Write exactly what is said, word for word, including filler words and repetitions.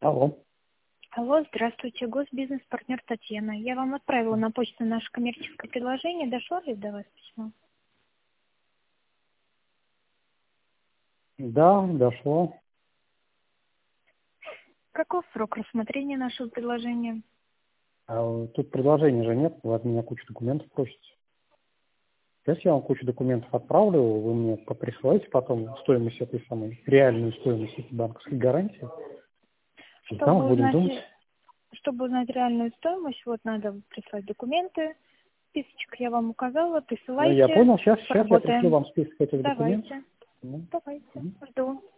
Алло. Алло, здравствуйте, госбизнес-партнер Татьяна. Я вам отправила на почту наше коммерческое предложение. Дошло ли до вас письмо? Да, дошло. Каков срок рассмотрения нашего предложения? А тут предложения же нет, вы от меня кучу документов просите. Если я вам кучу документов отправлю, вы мне присылаете потом стоимость этой самой, реальную стоимость этой банковской гарантии, и там Чтобы будем узнать, думать. чтобы узнать реальную стоимость, вот надо прислать документы. Списочек я вам указала, Ну, я присылайте, понял, сейчас, сейчас я пришлю поработаем. вам список этих документов. Давайте, Ну, давайте, мгм. жду.